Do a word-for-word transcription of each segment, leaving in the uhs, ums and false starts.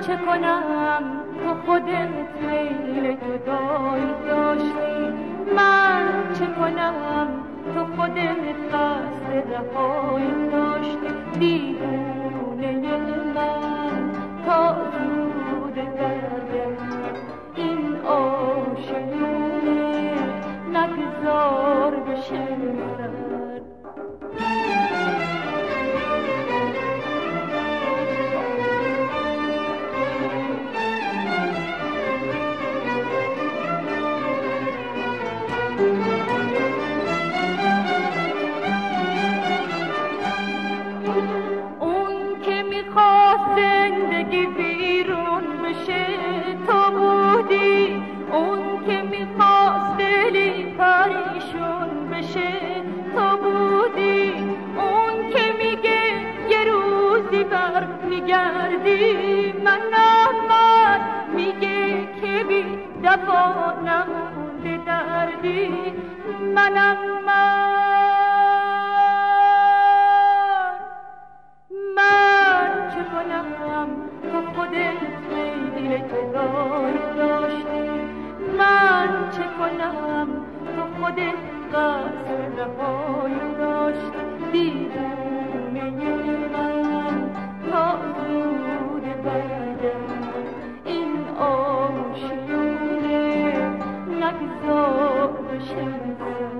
چه کنم تو خودت میل جدایی داشتی، من چه کنم تو خودت قصد رهایی داشتی. دیوونه من تا زود برگرد، این آشیونه نگذار بشه سر. زندگی بیرون بشه تو بودی، اون که میخواست دلی پریشون بشه تو بودی، اون که میگه یه روزی بر میگردی. من من میگه که بی دفا نمونده دردی. منم من تو خودت میل جدایی داشتی، من چه کنم تو خودت قصد رهایی داشتی. دیوونه من تا زود برگرد، این آشیونه نگذار بشه سر.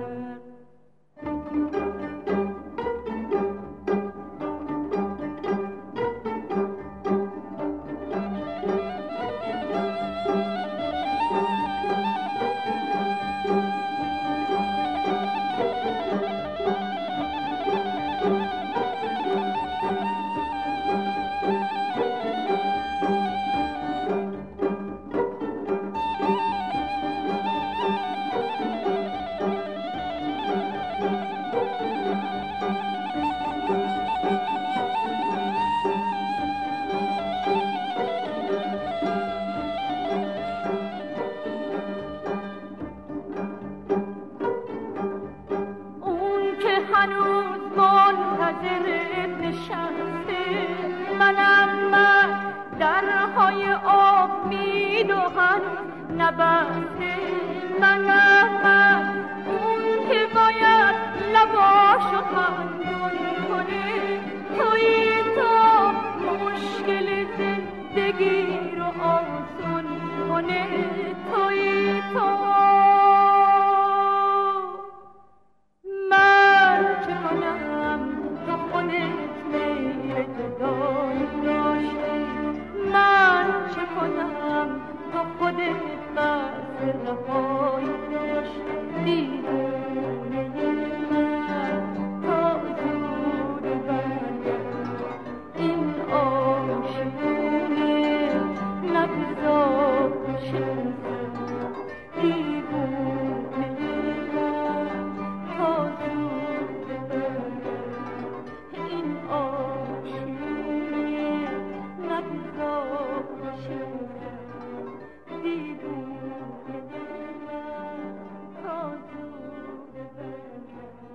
هنوز منتظرت نشسته، منم من درهای امید و هنوز نبسته. منم من اون که باید لباشو خندون کنه، توی تو مشکل زندگی رو آسون کنه. توی تو من چه کنم تو خودت قصد رهایی داشتی. دیوونه من تا زود برگرد، این آشیونه نگذار بشه سر. دیوونه من تا زود برگرد، این آشیونه نگذار بشه سر. دیوونه من تا زود برگرد.